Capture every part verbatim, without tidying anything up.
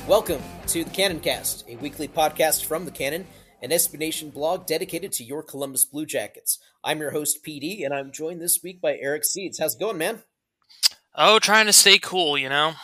Welcome to the Cannon Cast, a weekly podcast from the Cannon, an S B Nation blog dedicated to your Columbus Blue Jackets. I'm your host, P D, and I'm joined this week by Eric Seeds. How's it going, man? Oh, trying to stay cool, you know?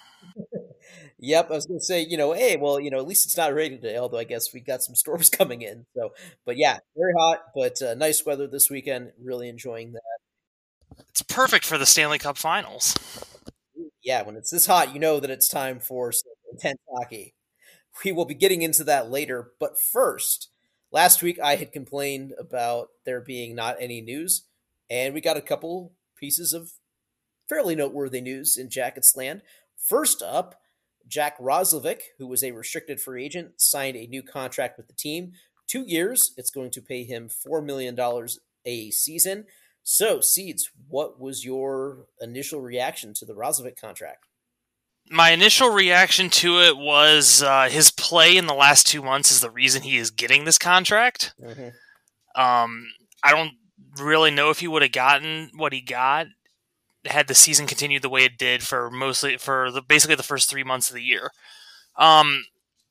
Yep, I was going to say, you know, hey, well, you know, at least it's not raining today, although I guess we got some storms coming in. So, but yeah, very hot, but uh, nice weather this weekend. Really enjoying that. It's perfect for the Stanley Cup Finals. Yeah, when it's this hot, you know that it's time for some intense hockey. We will be getting into that later, but first, last week I had complained about there being not any news, and we got a couple pieces of fairly noteworthy news in Jackets land. First up, Jack Roslovic, who was a restricted free agent, signed a new contract with the team. Two years. It's going to pay him four million dollars a season. So, Seeds, what was your initial reaction to the Roslovic contract? My initial reaction to it was uh, his play in the last two months is the reason he is getting this contract. Mm-hmm. Um, I don't really know if he would have gotten what he got had the season continued the way it did for mostly for the, basically the first three months of the year. Um,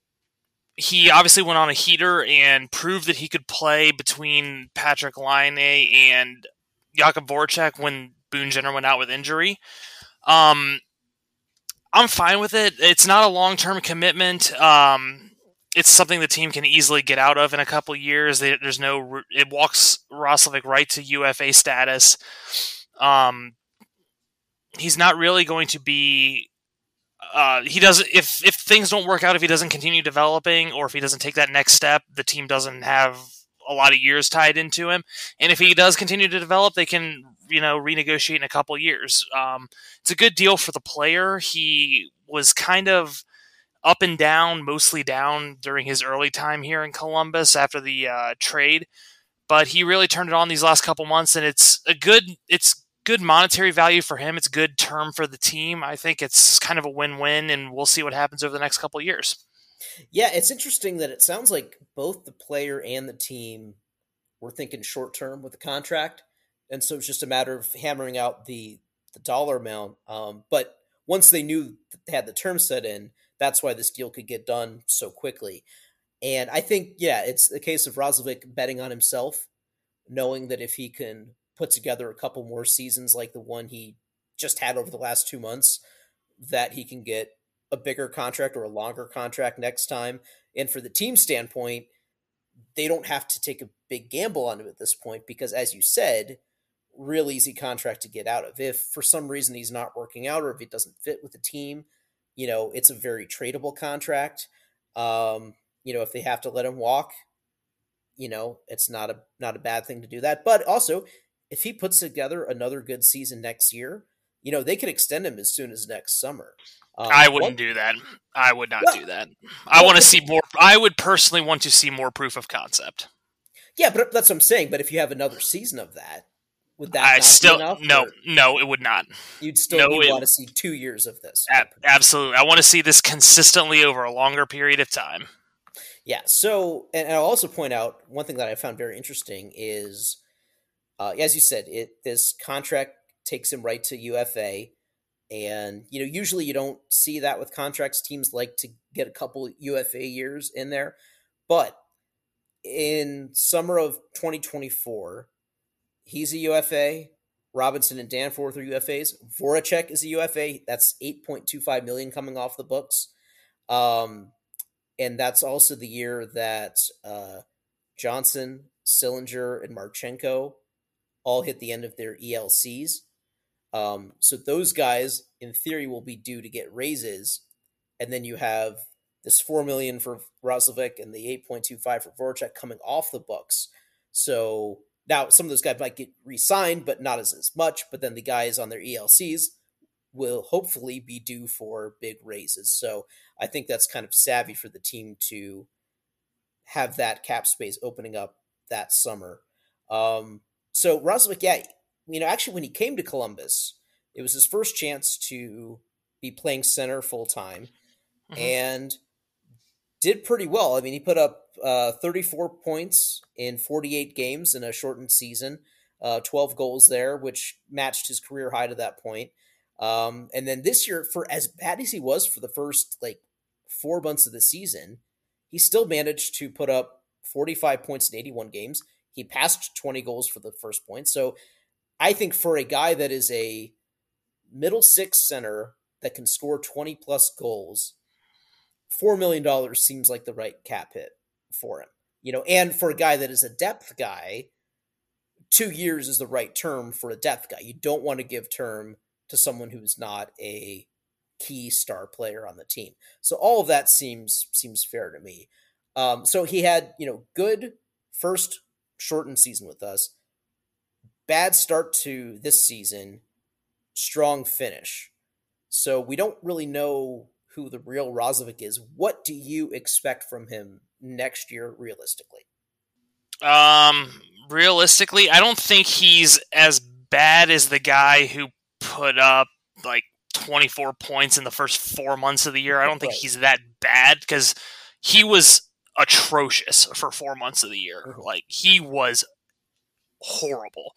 he obviously went on a heater and proved that he could play between Patrik Laine and Jakub Voracek when Boone Jenner went out with injury. Um, I'm fine with it. It's not a long-term commitment. Um, it's something the team can easily get out of in a couple of years. There's no, it walks Roslovic right to U F A status. Um, he's not really going to be. Uh, he doesn't. If if things don't work out, if he doesn't continue developing, or if he doesn't take that next step, the team doesn't have a lot of years tied into him. And if he does continue to develop, they can, you know, renegotiate in a couple years. Um, it's a good deal for the player. He was kind of up and down, mostly down during his early time here in Columbus after the uh, trade, but he really turned it on these last couple months, and it's a good, it's good monetary value for him. It's a good term for the team. I think it's kind of a win-win, and we'll see what happens over the next couple of years. Yeah, it's interesting that it sounds like both the player and the team were thinking short term with the contract, and so it's just a matter of hammering out the the dollar amount. Um, but once they knew that they had the term set in, that's why this deal could get done so quickly. And I think, yeah, it's a case of Roslovic betting on himself, knowing that if he can put together a couple more seasons like the one he just had over the last two months, that he can get a bigger contract or a longer contract next time. And for the team standpoint, they don't have to take a big gamble on him at this point because, as you said, real easy contract to get out of. If for some reason he's not working out or if it doesn't fit with the team, you know, it's a very tradable contract. Um, you know, if they have to let him walk, you know, it's not a not a bad thing to do that. But also, if he puts together another good season next year, you know, they could extend him as soon as next summer. Um, I wouldn't one, do that. I would not well, do that. I well, want to see more. I would personally want to see more proof of concept. Yeah, but that's what I'm saying. But if you have another season of that, would that I not still be enough? No, or no, it would not. You'd still no, you'd want to see two years of this. Ab- absolutely, I want to see this consistently over a longer period of time. Yeah. So, and I'll also point out one thing that I found very interesting is, uh, as you said, it this contract takes him right to U F A. And, you know, usually you don't see that with contracts. Teams like to get a couple U F A years in there. But in summer of twenty twenty-four, he's a U F A. Robinson and Danforth are U F As. Voracek is a U F A. That's eight point two five million dollars coming off the books. Um, and that's also the year that uh, Johnson, Sillinger, and Marchenko all hit the end of their E L Cs. Um, so those guys, in theory, will be due to get raises, and then you have this four million dollars for Roslovic and the eight point two five for Voracek coming off the books. So now some of those guys might get re-signed, but not as, as much. But then the guys on their E L Cs will hopefully be due for big raises. So I think that's kind of savvy for the team to have that cap space opening up that summer. Um, so Roslovic, yeah. You know, actually, when he came to Columbus, it was his first chance to be playing center full time, mm-hmm. and did pretty well. I mean, he put up uh, thirty-four points in forty-eight games in a shortened season, uh, twelve goals there, which matched his career high to that point. Um, and then this year, for as bad as he was for the first like four months of the season, he still managed to put up forty-five points in eighty-one games. He passed twenty goals for the first point. So I think for a guy that is a middle six center that can score twenty plus goals, four million dollars seems like the right cap hit for him. You know, and for a guy that is a depth guy, two years is the right term for a depth guy. You don't want to give term to someone who's not a key star player on the team. So all of that seems seems fair to me. Um, so he had, you know, good first shortened season with us, bad start to this season, strong finish. So we don't really know who the real Roslovic is. What do you expect from him next year, realistically? Um, realistically, I don't think he's as bad as the guy who put up like twenty-four points in the first four months of the year. I don't think Right. he's that bad because he was atrocious for four months of the year. Mhm. Like he was horrible.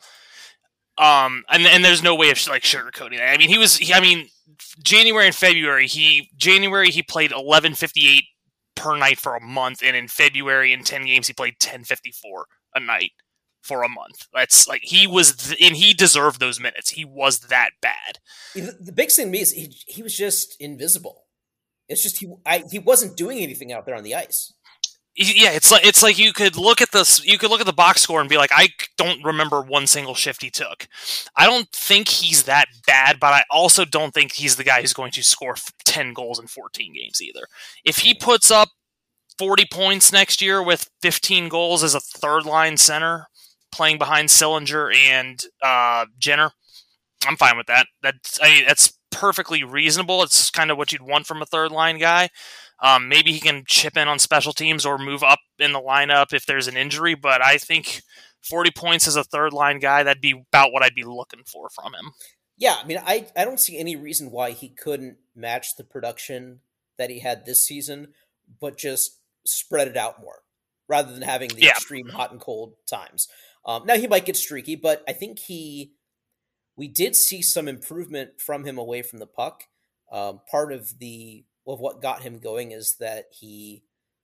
Um, and and there's no way of like sugarcoating that. I mean, he was. He, I mean, January and February. He January he played eleven fifty-eight per night for a month, and in February in ten games he played ten fifty-four a night for a month. That's like he was, th- and he deserved those minutes. He was that bad. The, the big thing to me is he, he was just invisible. It's just he I, he wasn't doing anything out there on the ice. Yeah, it's like it's like you could look at this. You could look at the box score and be like, I don't remember one single shift he took. I don't think he's that bad, but I also don't think he's the guy who's going to score ten goals in fourteen games either. If he puts up forty points next year with fifteen goals as a third line center, playing behind Sillinger and uh, Jenner, I'm fine with that. That's I mean, that's perfectly reasonable. It's kind of what you'd want from a third line guy. Um, maybe he can chip in on special teams or move up in the lineup if there's an injury, but I think forty points as a third line guy, that'd be about what I'd be looking for from him. Yeah, I mean, I, I don't see any reason why he couldn't match the production that he had this season, but just spread it out more rather than having the Yeah. extreme hot and cold times. Um, now, he might get streaky, but I think he we did see some improvement from him away from the puck. Um, part of the of what got him going is that he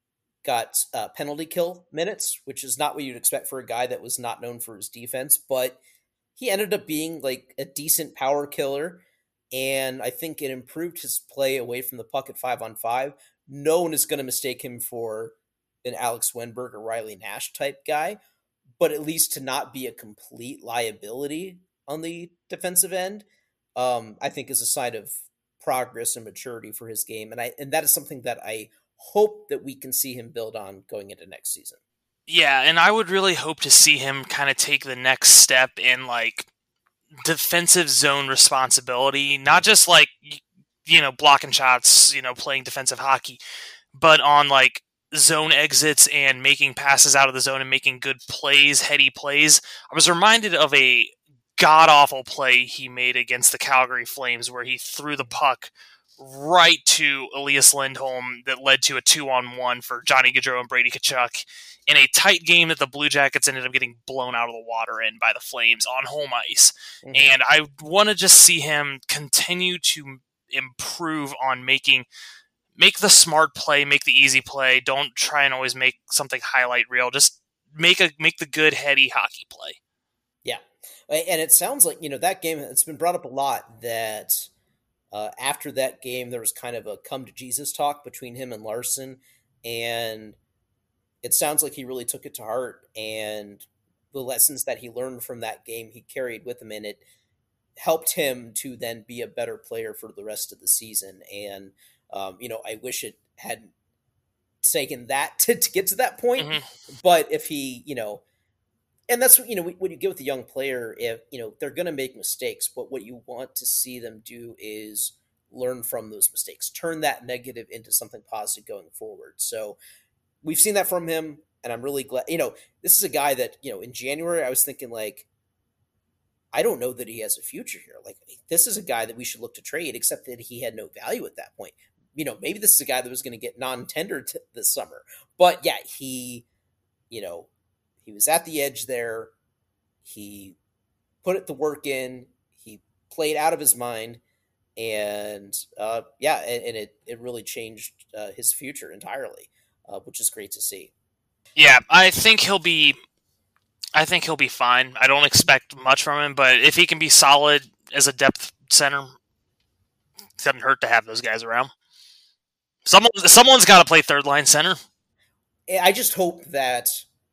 got uh, penalty kill minutes, which is not what you'd expect for a guy that was not known for his defense, but he ended up being like a decent power killer, and I think it improved his play away from the puck at five on five. No one is going to mistake him for an Alex Wenberg or Riley Nash type guy, but at least to not be a complete liability on the defensive end, um, I think is a sign of progress and maturity for his game, and I and that is something that I hope that we can see him build on going into next season. Yeah, and I would really hope to see him kind of take the next step in like defensive zone responsibility, not just like you know blocking shots, you know playing defensive hockey, but on like zone exits and making passes out of the zone and making good plays, heady plays. I was reminded of a god-awful play he made against the Calgary Flames where he threw the puck right to Elias Lindholm that led to a two-on-one for Johnny Gaudreau and Brady Tkachuk in a tight game that the Blue Jackets ended up getting blown out of the water in by the Flames on home ice. Mm-hmm. And I want to just see him continue to improve on making make the smart play, make the easy play. Don't try and always make something highlight reel. Just make a make the good, heady hockey play. Yeah. And it sounds like, you know, that game, it's been brought up a lot that uh, after that game, there was kind of a come to Jesus talk between him and Larson. And it sounds like he really took it to heart. And the lessons that he learned from that game, he carried with him. And it helped him to then be a better player for the rest of the season. And, um, you know, I wish it had taken that to, to get to that point. Mm-hmm. But if he, you know, and that's what, you know, when you get with a young player, if, you know, they're going to make mistakes, but what you want to see them do is learn from those mistakes, turn that negative into something positive going forward. So we've seen that from him, and I'm really glad, you know, this is a guy that, you know, in January, I was thinking like, I don't know that he has a future here. Like, this is a guy that we should look to trade, except that he had no value at that point. You know, maybe this is a guy that was going to get non-tendered t- this summer, but yeah, he, you know, he was at the edge there. He put it the work in. He played out of his mind. and uh, yeah, and, and it it really changed uh, his future entirely, uh, which is great to see. Yeah, I think he'll be. I think he'll be fine. I don't expect much from him, but if he can be solid as a depth center, it doesn't hurt to have those guys around. Someone, someone's got to play third line center. I just hope that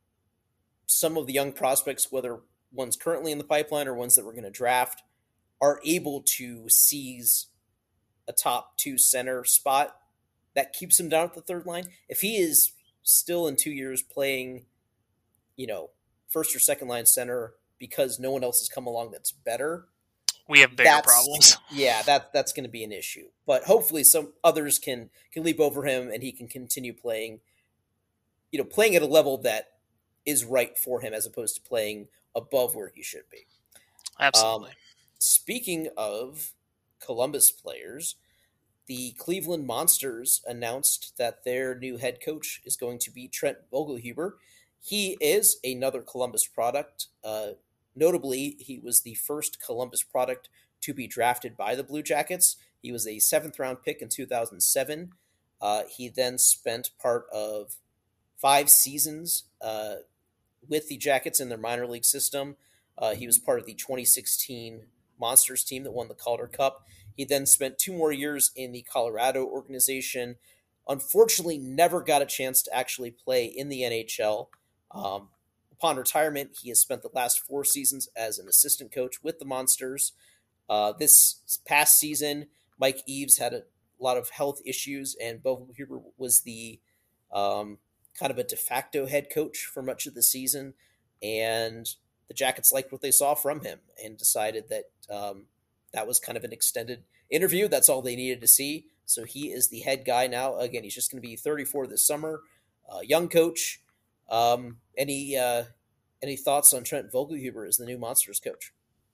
some of the young prospects, whether ones currently in the pipeline or ones that we're going to draft, are able to seize a top two center spot that keeps him down at the third line. If he is still in two years playing, you know, first or second line center because no one else has come along that's better, we have bigger problems. Yeah, that that's going to be an issue. But hopefully, some others can can leap over him and he can continue playing, you know, playing at a level that is right for him as opposed to playing above where he should be. Absolutely. Um, speaking of Columbus players, the Cleveland Monsters announced that their new head coach is going to be Trent Vogelhuber. He is another Columbus product. Uh, notably, he was the first Columbus product to be drafted by the Blue Jackets. He was a seventh round pick in two thousand seven. Uh, he then spent part of five seasons uh, with the Jackets in their minor league system. Uh, he was part of the twenty sixteen Monsters team that won the Calder Cup. He then spent two more years in the Colorado organization. Unfortunately, never got a chance to actually play in the N H L. Um, upon retirement, he has spent the last four seasons as an assistant coach with the Monsters. Uh, this past season, Mike Eaves had a lot of health issues, and Vogelhuber was the um, kind of a de facto head coach for much of the season. And the Jackets liked what they saw from him and decided that um, that was kind of an extended interview. That's all they needed to see. So he is the head guy now. Again, he's just going to be thirty-four this summer. Uh, young coach. Um, any uh, any thoughts on Trent Vogelhuber as the new Monsters coach?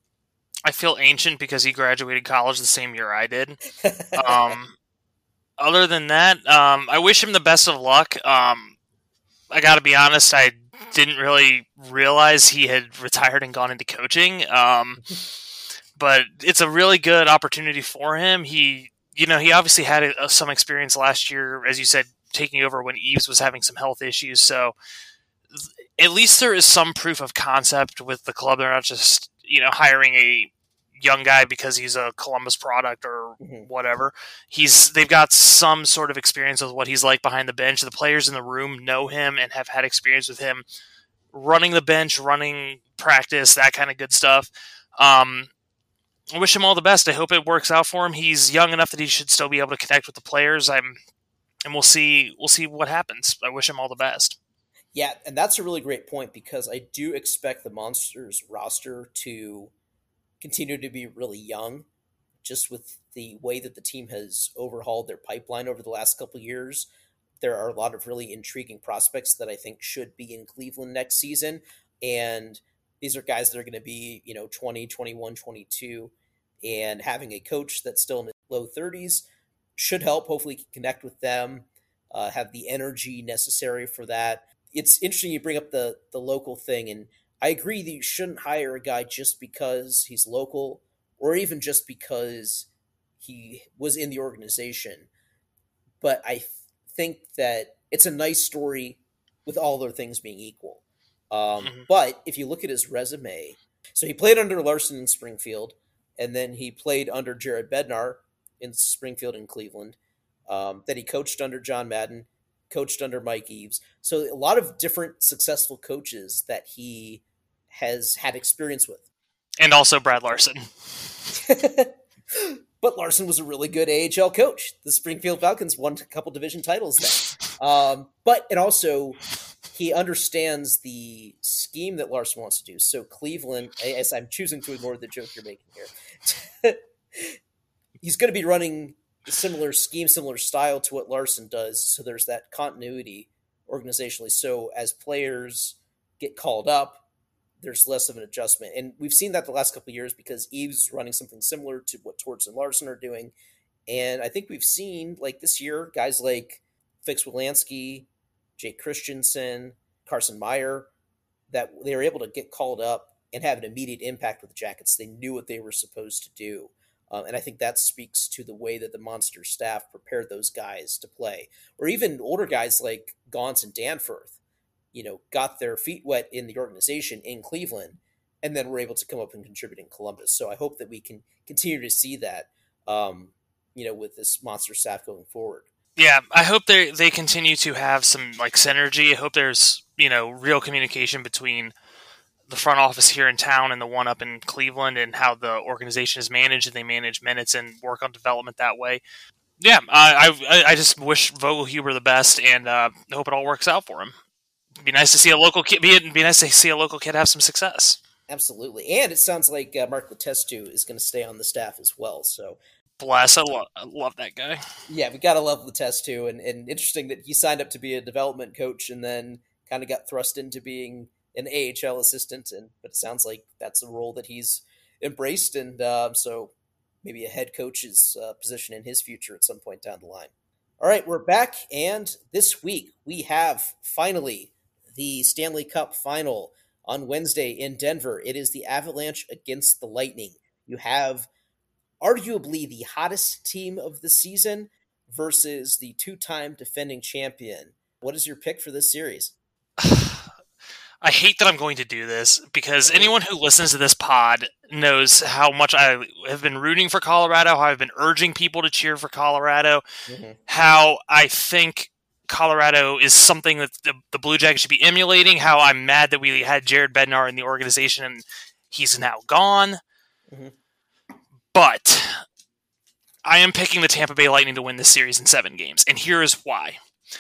I feel ancient because he graduated college the same year I did. Um, other than that, um, I wish him the best of luck. Um, I got to be honest, I didn't really realize he had retired and gone into coaching. Um, but it's a really good opportunity for him. He, you know, he obviously had a, some experience last year, as you said, taking over when Eaves was having some health issues. So at least there is some proof of concept with the club. They're not just, you know, hiring a young guy because he's a Columbus product or mm-hmm. whatever. He's they've got some sort of experience with what he's like behind the bench. The players in the room know him and have had experience with him running the bench, running practice, that kind of good stuff. Um, I wish him all the best. I hope it works out for him. He's young enough that he should still be able to connect with the players. I'm, and we'll see. We'll see what happens. I wish him all the best. Yeah, and that's a really great point because I do expect the Monsters roster to continue to be really young, just with the way that the team has overhauled their pipeline over the last couple of years. There are a lot of really intriguing prospects that I think should be in Cleveland next season. And these are guys that are going to be, you know, twenty, twenty-one, twenty-two, and having a coach that's still in the low thirties should help. Hopefully connect with them, uh, have the energy necessary for that. It's interesting you bring up the the local thing, and I agree that you shouldn't hire a guy just because he's local or even just because he was in the organization. But I th- think that it's a nice story with all other things being equal. Um, mm-hmm. But if you look at his resume, so he played under Larson in Springfield, and then he played under Jared Bednar in Springfield and Cleveland. Um, then he coached under John Madden, coached under Mike Eaves. So a lot of different successful coaches that he has had experience with. And also Brad Larson. But Larson was a really good A H L coach. The Springfield Falcons won a couple division titles then. Um, but it also, he understands the scheme that Larson wants to do. So Cleveland, as I'm choosing to ignore the joke you're making here, he's going to be running a similar scheme, similar style to what Larson does. So there's that continuity organizationally. So as players get called up, there's less of an adjustment. And we've seen that the last couple of years because Eaves is running something similar to what Torts and Larson are doing. And I think we've seen, like this year, guys like Fix Wilansky, Jake Christensen, Carson Meyer, that they were able to get called up and have an immediate impact with the Jackets. They knew what they were supposed to do. Um, and I think that speaks to the way that the Monster staff prepared those guys to play. Or even older guys like Gaunce and Danforth, you know, got their feet wet in the organization in Cleveland and then were able to come up and contribute in Columbus. So I hope that we can continue to see that, um, you know, with this Monster staff going forward. Yeah, I hope they they continue to have some like synergy. I hope there's, you know, real communication between the front office here in town and the one up in Cleveland, and how the organization is managed, and they manage minutes and work on development that way. Yeah, I I, I just wish Vogelhuber the best, and uh, hope it all works out for him. It'd be nice to see a local kid. Be, be nice to see a local kid have some success. Absolutely, and it sounds like uh, Mark Letestu is going to stay on the staff as well. So. Bless, I, lo- I love that guy. Yeah, we gotta love Letestu, and and interesting that he signed up to be a development coach and then kind of got thrust into being an A H L assistant, and but it sounds like that's a role that he's embraced, and uh, so maybe a head coach's uh, position in his future at some point down the line. All right, we're back, and this week we have finally the Stanley Cup final on Wednesday in Denver. It is the Avalanche against the Lightning. You have arguably the hottest team of the season versus the two-time defending champion. What is your pick for this series? I hate that I'm going to do this, because anyone who listens to this pod knows how much I have been rooting for Colorado, how I've been urging people to cheer for Colorado, mm-hmm. how I think Colorado is something that the, the Blue Jackets should be emulating, how I'm mad that we had Jared Bednar in the organization and he's now gone. Mm-hmm. But I am picking the Tampa Bay Lightning to win this series in seven games, and here is why.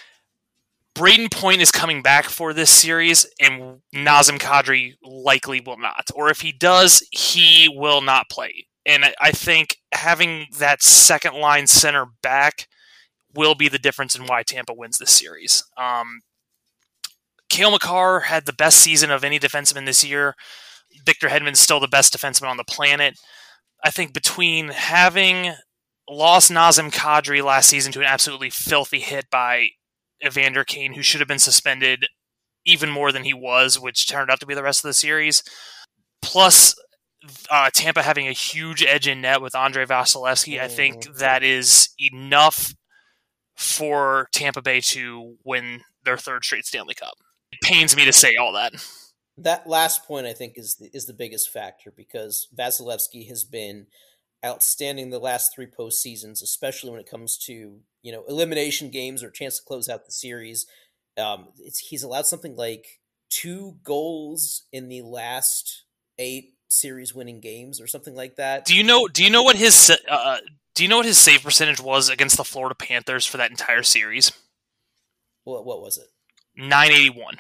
Braden Point is coming back for this series, and Nazem Kadri likely will not. Or if he does, he will not play. And I think having that second-line center back will be the difference in why Tampa wins this series. Um, Cale Makar had the best season of any defenseman this year. Victor Hedman's still the best defenseman on the planet. I think between having lost Nazem Kadri last season to an absolutely filthy hit by Evander Kane, who should have been suspended even more than he was, which turned out to be the rest of the series, plus uh, Tampa having a huge edge in net with Andrei Vasilevsky, mm-hmm. I think that is enough for Tampa Bay to win their third straight Stanley Cup. It pains me to say all that. That last point, I think, is the, is the biggest factor, because Vasilevsky has been outstanding the last three postseasons, especially when it comes to, you know, elimination games or chance to close out the series. Um, it's, he's allowed something like two goals in the last eight series-winning games or something like that. Do you know? Do you know what his uh, Do you know what his save percentage was against the Florida Panthers for that entire series? What What was it? nine eighty-one.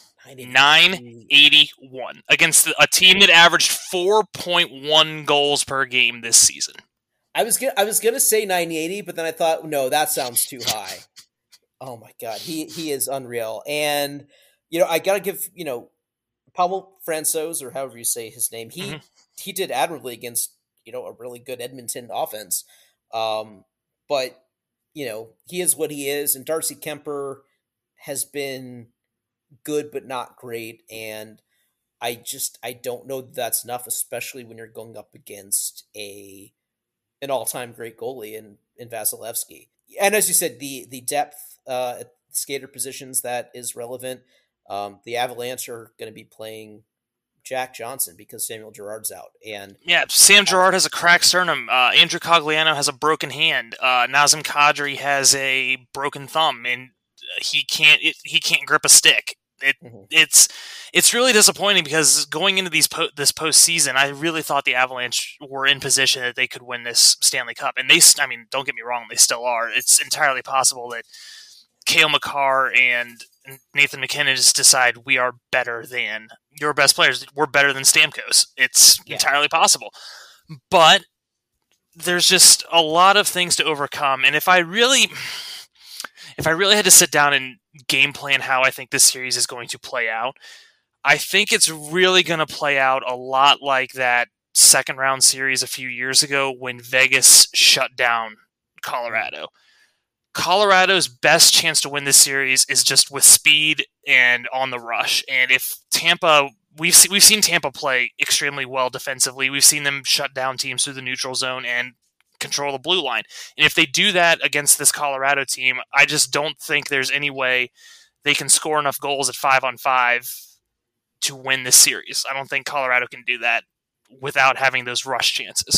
nine eighty-one against a team that averaged four point one goals per game this season. I was gonna, I was gonna say nine eighty, but then I thought, no, that sounds too high. Oh my god, he he is unreal. And you know, I gotta give, you know, Pavel Francouz, or however you say his name, he mm-hmm. he did admirably against, you know, a really good Edmonton offense. Um, but you know, he is what he is, and Darcy Kemper has been good but not great, and I just I don't know that that's enough, especially when you're going up against a an all-time great goalie in, in Vasilevsky. And as you said, the the depth uh, at skater positions, that is relevant. Um, the Avalanche are going to be playing Jack Johnson because Samuel Girard's out. And yeah, Sam Girard has a cracked sternum. Uh, Andrew Cogliano has a broken hand. Uh, Nazem Kadri has a broken thumb, and he can't it, he can't grip a stick. It, mm-hmm. It's it's really disappointing, because going into these po- this postseason, I really thought the Avalanche were in position that they could win this Stanley Cup, and they, I mean, don't get me wrong, they still are. It's entirely possible that Cale Makar and Nathan MacKinnon just decide we are better than your best players. We're better than Stamkos. It's yeah. entirely possible, but there's just a lot of things to overcome, and if I really. If I really had to sit down and game plan how I think this series is going to play out, I think it's really going to play out a lot like that second round series a few years ago when Vegas shut down Colorado. Colorado's best chance to win this series is just with speed and on the rush. And if Tampa, we've seen, we've seen Tampa play extremely well defensively. We've seen them shut down teams through the neutral zone, and control the blue line. And if they do that against this Colorado team, I just don't think there's any way they can score enough goals at five on five to win this series. I don't think Colorado can do that without having those rush chances.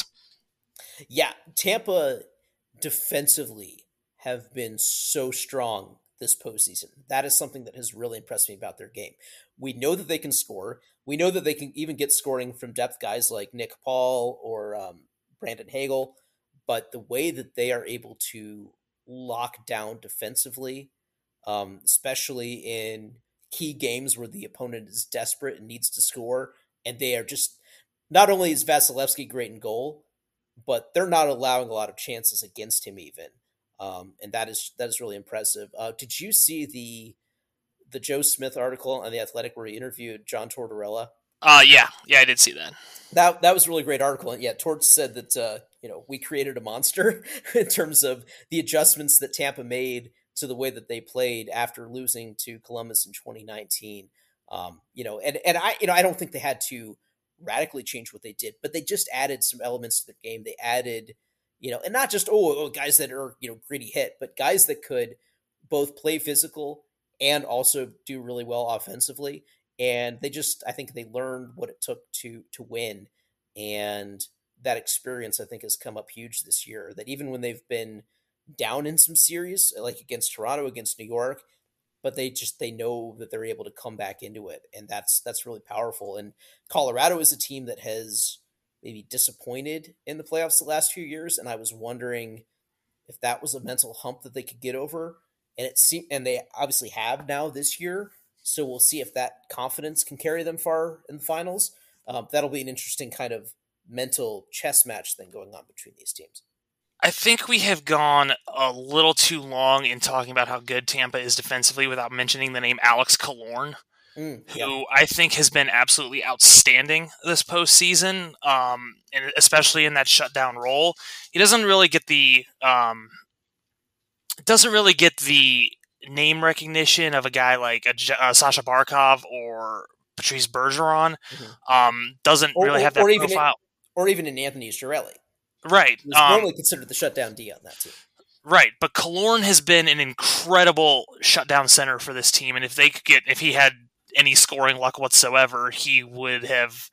Yeah, Tampa defensively have been so strong this postseason. That is something that has really impressed me about their game. We know that they can score. We know that they can even get scoring from depth guys like Nick Paul or um, Brandon Hagel, but the way that they are able to lock down defensively, um, especially in key games where the opponent is desperate and needs to score, and they are just, not only is Vasilevsky great in goal, but they're not allowing a lot of chances against him even. Um, and that is that is really impressive. Uh, did you see the the Joe Smith article on The Athletic where he interviewed John Tortorella? Uh, yeah, yeah, I did see that. That that was a really great article. And yeah, Tort said that uh, you know we created a monster in terms of the adjustments that Tampa made to the way that they played after losing to Columbus in twenty nineteen. Um, you know, and and I you know I don't think they had to radically change what they did, but they just added some elements to the game. They added, you know, and not just, oh, oh, guys that are, you know, gritty hit, but guys that could both play physical and also do really well offensively. And they just, I think they learned what it took to, to win. And that experience, I think, has come up huge this year, that even when they've been down in some series, like against Toronto, against New York, but they just, they know that they're able to come back into it. And that's, that's really powerful. And Colorado is a team that has maybe disappointed in the playoffs the last few years. And I was wondering if that was a mental hump that they could get over. And it seemed, and they obviously have now this year. So we'll see if that confidence can carry them far in the finals. Um, that'll be an interesting kind of mental chess match thing going on between these teams. I think we have gone a little too long in talking about how good Tampa is defensively without mentioning the name Alex Killorn, mm, yeah. who I think has been absolutely outstanding this postseason, um, and especially in that shutdown role. He doesn't really get the um, doesn't really get the name recognition of a guy like a, uh, Sasha Barkov or Patrice Bergeron. Mm-hmm. Um, doesn't or, really have that or even profile, in, or even in Anthony Cirelli. Right. He's um, normally considered the shutdown D on that team. Right, but Killorn has been an incredible shutdown center for this team, and if they could get, if he had any scoring luck whatsoever, he would have,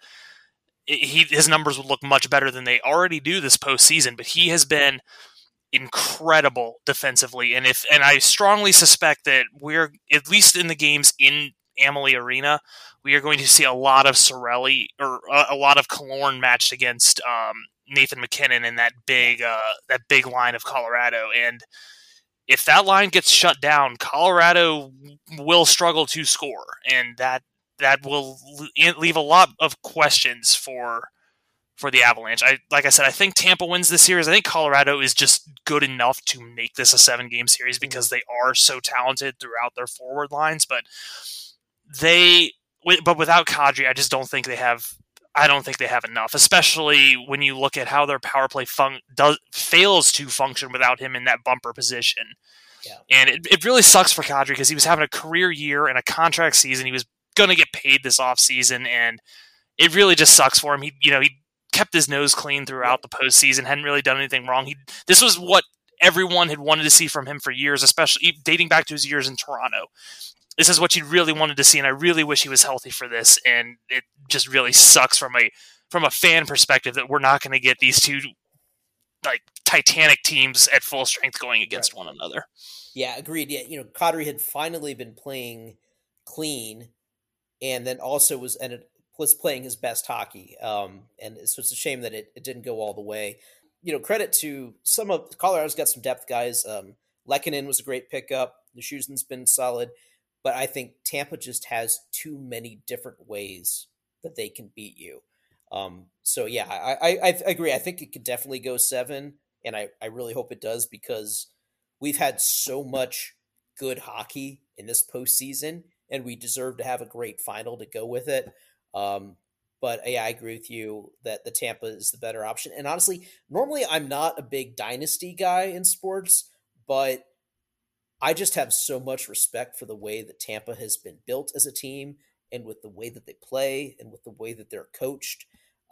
he his numbers would look much better than they already do this postseason. But he has been incredible defensively, and if and I strongly suspect that we're, at least in the games in Amalie Arena, we are going to see a lot of Cirelli or a, a lot of Killorn matched against um, Nathan MacKinnon in that big uh, that big line of Colorado. And if that line gets shut down, Colorado will struggle to score, and that that will leave a lot of questions for for the Avalanche. I like I said, I think Tampa wins this series. I think Colorado is just good enough to make this a seven game series because they are so talented throughout their forward lines, but they but without Kadri, I just don't think they have I don't think they have enough, especially when you look at how their power play fun- does fails to function without him in that bumper position. Yeah. And it, it really sucks for Kadri because he was having a career year and a contract season. He was going to get paid this offseason, and it really just sucks for him. He, you know, he kept his nose clean throughout the postseason, hadn't really done anything wrong. He This was what everyone had wanted to see from him for years, especially dating back to his years in Toronto. This is what you really wanted to see, and I really wish he was healthy for this. And it just really sucks from a from a fan perspective that we're not going to get these two like Titanic teams at full strength going against right. one another. Yeah, agreed. Yeah, you know, Kadri had finally been playing clean, and then also was and it was playing his best hockey. Um, and so it's a shame that it, it didn't go all the way. You know, credit to some of Colorado's got some depth guys. Um, Lehkonen was a great pickup. Nichushkin's been solid. But I think Tampa just has too many different ways that they can beat you. Um, so, yeah, I, I, I agree. I think it could definitely go seven, and I, I really hope it does because we've had so much good hockey in this postseason, and we deserve to have a great final to go with it. Um, but, yeah, I agree with you that the Tampa is the better option. And honestly, normally I'm not a big dynasty guy in sports, but I just have so much respect for the way that Tampa has been built as a team and with the way that they play and with the way that they're coached.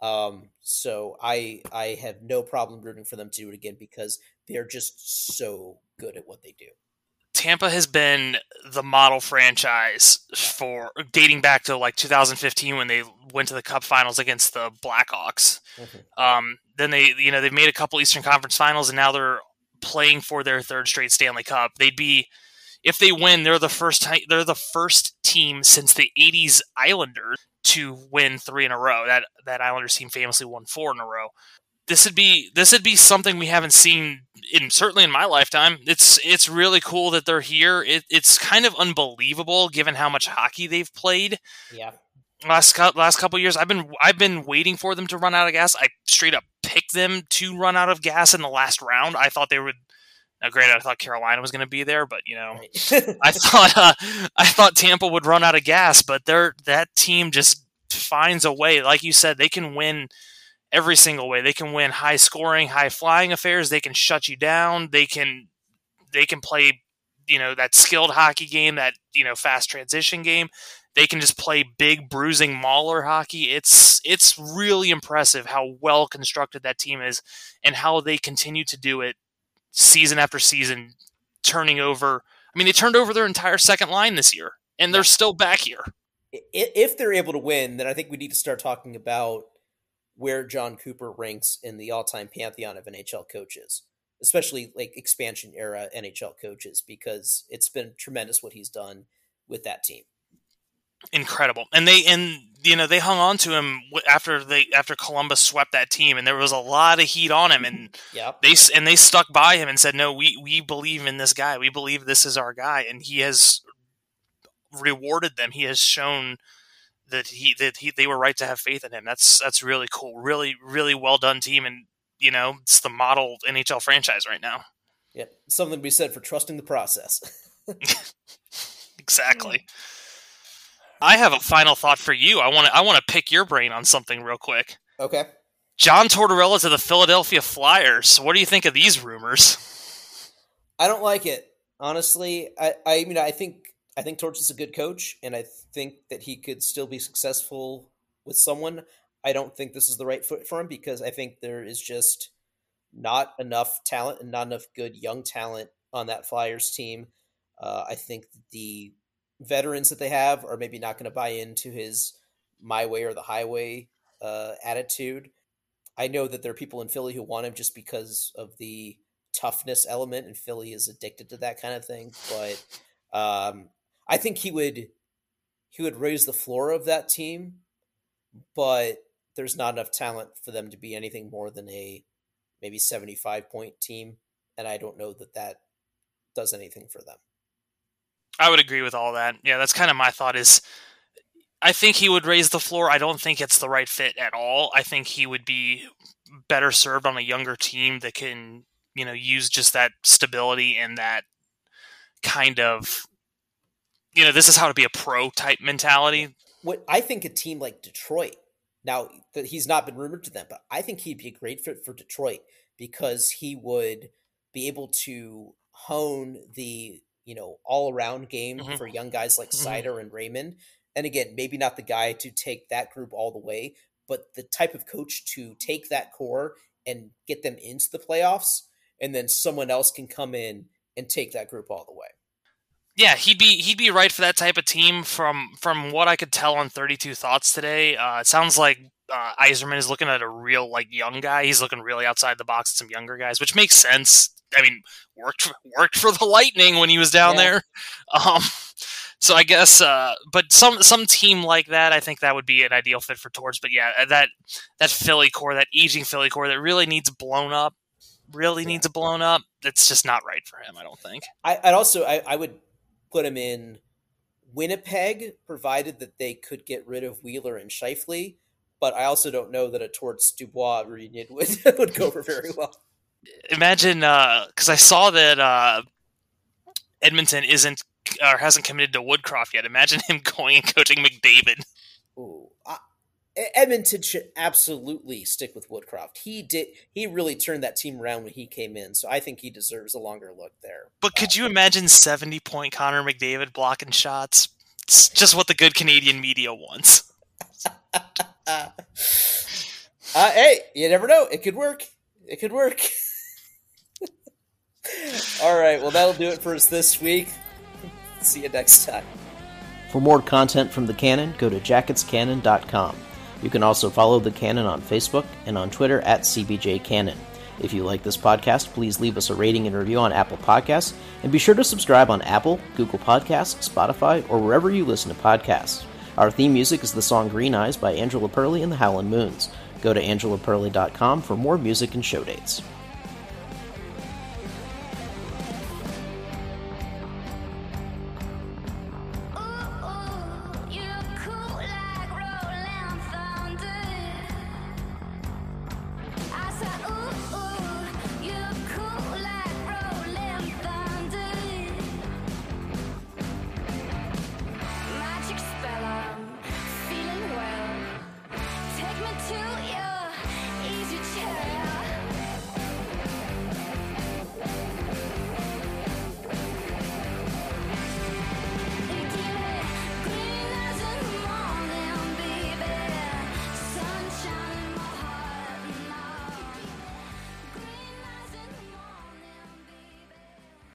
Um, so I I have no problem rooting for them to do it again because they're just so good at what they do. Tampa has been the model franchise for dating back to like two thousand fifteen when they went to the Cup Finals against the Blackhawks. Mm-hmm. Um, then they, you know, they've made a couple Eastern Conference Finals, and now they're playing for their third straight Stanley Cup. They'd be, if they win, they're the first. They're the first team since the eighties Islanders to win three in a row. That that Islanders team famously won four in a row. This would be this would be something we haven't seen in certainly in my lifetime. It's it's really cool that they're here. It, it's kind of unbelievable given how much hockey they've played. Yeah. Last last couple of years, I've been I've been waiting for them to run out of gas. I straight up picked them to run out of gas in the last round. I thought they would. Now, granted, I thought Carolina was going to be there, but you know, right. I thought uh, I thought Tampa would run out of gas. But they're that team just finds a way. Like you said, they can win every single way. They can win high scoring, high flying affairs. They can shut you down. They can they can play, you know, that skilled hockey game, that, you know, fast transition game. They can just play big bruising mauler hockey. It's it's really impressive how well constructed that team is and how they continue to do it season after season, turning over. I mean, they turned over their entire second line this year, and they're yeah. still back here. If they're able to win, then I think we need to start talking about where John Cooper ranks in the all-time pantheon of N H L coaches, especially like expansion era N H L coaches, because it's been tremendous what he's done with that team. Incredible. And they, and you know, they hung on to him after they, after Columbus swept that team, and there was a lot of heat on him, and yep. they, and they stuck by him and said, no, we, we believe in this guy. We believe this is our guy. And he has rewarded them. He has shown that he, that he, they were right to have faith in him. That's, that's really cool. Really, really well done team. And, you know, it's the model N H L franchise right now. Yeah. Something to be said for trusting the process. Exactly. I have a final thought for you. I want to I want to pick your brain on something real quick. Okay. John Tortorella to the Philadelphia Flyers. What do you think of these rumors? I don't like it, honestly. I, I mean, I think I think Torch is a good coach, and I think that he could still be successful with someone. I don't think this is the right fit for him because I think there is just not enough talent and not enough good young talent on that Flyers team. Uh, I think the veterans that they have are maybe not going to buy into his my way or the highway uh, attitude. I know that there are people in Philly who want him just because of the toughness element, and Philly is addicted to that kind of thing. But um, I think he would he would raise the floor of that team, but there's not enough talent for them to be anything more than a maybe seventy-five point team, and I don't know that that does anything for them. I would agree with all that. Yeah, that's kind of my thought is I think he would raise the floor. I don't think it's the right fit at all. I think he would be better served on a younger team that can, you know, use just that stability and that kind of, you know, this is how to be a pro type mentality. What I think a team like Detroit, now that he's not been rumored to them, but I think he'd be a great fit for Detroit because he would be able to hone the, you know, all-around game mm-hmm. for young guys like Seider mm-hmm. and Raymond. And again, maybe not the guy to take that group all the way, but the type of coach to take that core and get them into the playoffs, and then someone else can come in and take that group all the way. Yeah, he'd be he'd be right for that type of team. From from what I could tell on thirty-two Thoughts today, uh, it sounds like uh, Yzerman is looking at a real like young guy. He's looking really outside the box at some younger guys, which makes sense. I mean, worked worked for the Lightning when he was down yeah. there. Um, so I guess, uh, but some some team like that, I think that would be an ideal fit for Torch. But yeah, that that Philly core, that aging Philly core, that really needs blown up, really yeah. needs a blown up. That's just not right for him. I don't think. I, I'd also I, I would put him in Winnipeg, provided that they could get rid of Wheeler and Scheifele. But I also don't know that a Torts Dubois reunion would would go over very well. Imagine, because uh, I saw that uh, Edmonton isn't or hasn't committed to Woodcroft yet. Imagine him going and coaching McDavid. Ooh, uh, Edmonton should absolutely stick with Woodcroft. He did. He really turned that team around when he came in, so I think he deserves a longer look there. But could uh, you imagine seventy-point Connor McDavid blocking shots? It's just what the good Canadian media wants. Uh, hey, you never know. It could work. It could work. All right, well, that'll do it for us this week. See you next time. For more content from The Canon, go to jackets canon dot com. You can also follow The Canon on Facebook and on Twitter at C B J Canon. If you like this podcast, please leave us a rating and review on Apple Podcasts, and be sure to subscribe on Apple, Google Podcasts, Spotify, or wherever you listen to podcasts. Our theme music is the song Green Eyes by Angela Perley and the Howlin' Moons. Go to angela perley dot com for more music and show dates.